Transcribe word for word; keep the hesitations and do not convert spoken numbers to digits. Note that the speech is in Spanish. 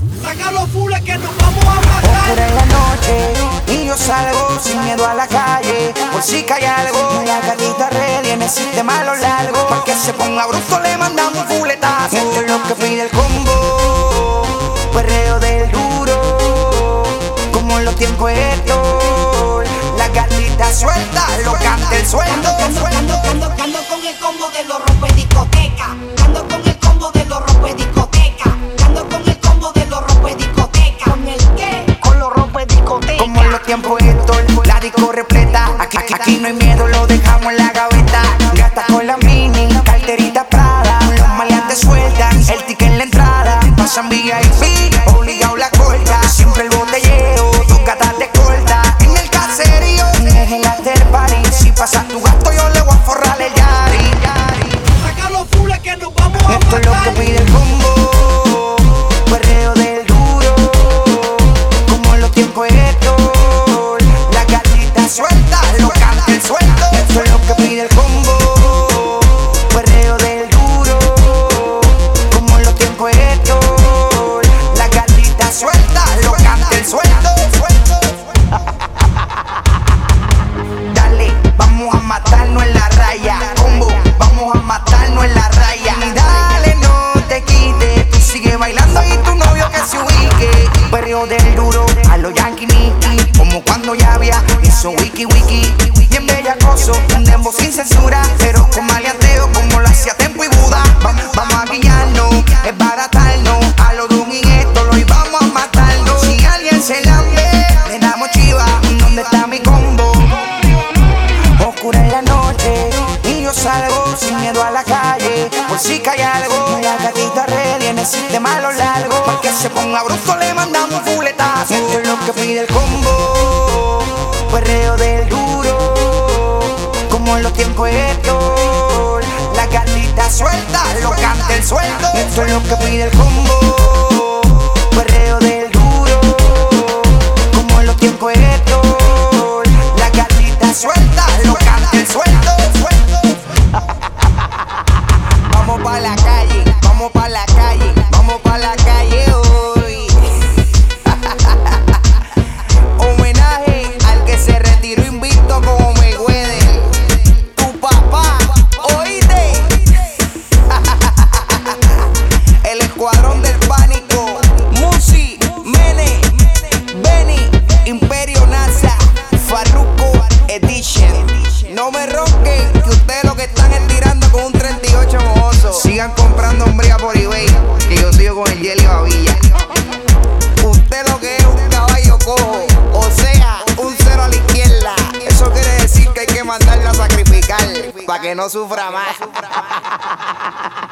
Saca los fules que nos vamos a matar. Oscura en la noche y yo salgo sin miedo a la calle. Por si cae algo, la gatita ready en el sistema a lo largo. Pa' que se ponga bruto le mandamos un fuletazo. Esto es lo que pide el combo, perreo del duro, como en los tiempos estos. La gatita suelta, lo canta el sueldo. Ando, ando, ando, ando con el combo de los rompediscotecas. Ando con el combo de los rompediscotecas. Ando con el combo de los rompediscotecas. ¿Con el qué? Con los rompediscotecas. Como en los tiempos estos, la disco repleta. Aquí, aquí, aquí no hay miedo, lo dejamos en la gaveta. Gasta con la mini, carterita Prada. Los maleantes sueltan, el ticket en la entrada. Pasan V I P, obligado la corta. Siempre el botelleo, dos gatas de corta. En el caserío, es el after party. Si pasas tu gasto, yo le voy a forrar el yari. Saca los fules que nos vamos a Esto es lo que matar. pide el combo, perreo del duro, como en los tiempos estos. La gatita suelta, lo canta el sueldo. Esto es lo que pide el combo, perreo del duro, como en los tiempos estos. La gatita suelta, lo canta el sueldo. Dale, vamos a matarnos en la raya. Combo, vamos a matarnos en la raya. Y dale, no te quites. Tú sigue bailando y tu novio que se ubique. Perreo del duro, a lo Yankee Nicky. Como cuando ya había hizo wiki wiki. Bien bellacoso, un dembow sin censura. Pero con maleanteo como lo hacía Tempo y Buda. Vamos, vamos a guiarnos, es baratarnos. A lo Dun y esto lo íbamos a matarnos. Si alguien se lambe, le damos chiva. ¿Dónde está mi combo? Oscura en la noche y yo salgo sin miedo a la calle. Por si cae algo, la gatita ready en el sistema a lo largo. Pa' que se ponga bruto le mandamos un fuletazo. Esto es lo que pide el combo, perreo del duro, como en los tiempos estos. La gatita suelta, lo canta el sueldo. Esto es lo que pide el combo, perreo del duro, como en los tiempos estos. La gatita suelta, lo canta el sueldo. Vamos pa' la calle, vamos pa' la calle, vamos pa' la calle hoy. Homenaje al que se retiró invicto como Mayweather. Tu papá, oíste. El escuadrón del pánico. Musi, Mene, Benny, Imperio NASA, Farruko Edition. No me ronquen, que ustedes lo que están es tirando con un treinta y ocho mojoso. Sigan comprando hombría por eBay, que yo sigo con el Jelly Babilla. Usted lo que es un caballo cojo, o sea, un cero a la izquierda. Eso quiere decir que hay que mandarla a sacrificar, para que no sufra más.